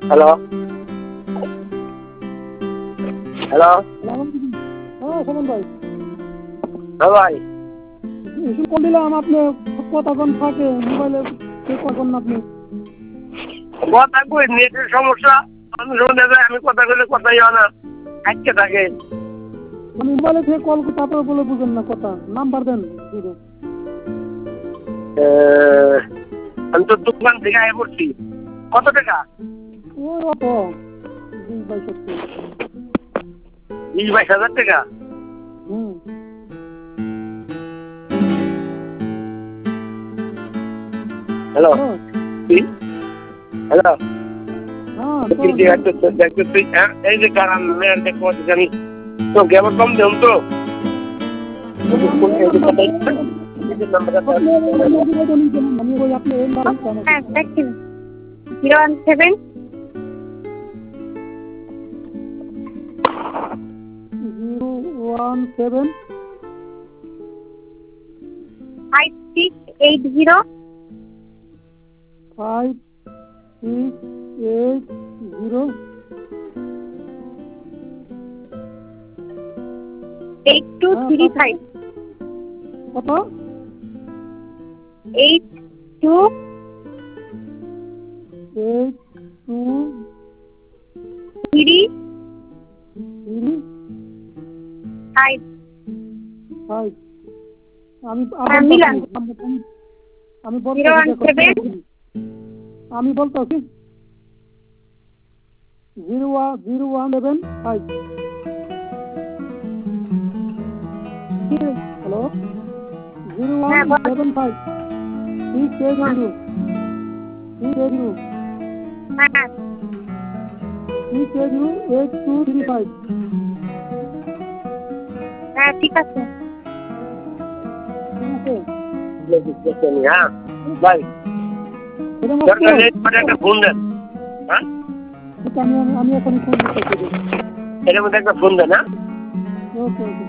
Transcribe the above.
Hello hello হ্যাঁ সুমন ভাই, হ্যাঁ ভাই, এসে কল দিলাম, আপনি কতক্ষণ থাকে মোবাইলে কখন আপনি কথা কই নেটের সমস্যা। আমি শুনে যায়, আমি কথা কইলে কথাই হয় না, আটকে থাকে। মানে মোবাইলে থেকে কল তারপরে বলে বুঝেন না কথা, নাম্বার দেন দিদি। আমি তো দোকান থেকে আয় পড়ছি। কত টাকা? ওই অত 20-22 20-22 হাজার টাকা। হুম। হ্যালো হ্যালো, হ্যাঁ দেখতেছি এই যে কারণ দেখবো জানি তো কেমন কম দেন তো। হ্যাঁ 017 017 5680 5680 8235 কত 8235 মিলান আমি 017 আমি বলতেছি 017 হ্যালো 0175 680 হ্যাঁ 8235 হ্যাঁ ঠিক আছে। হ্যাঁ ভাই, দরকার নেই, একটা ফোন দেন। হ্যাঁ আমি এখন ফোন করতেছি। এর মধ্যে একটা ফোন দেন। হ্যাঁ ওকে ওকে।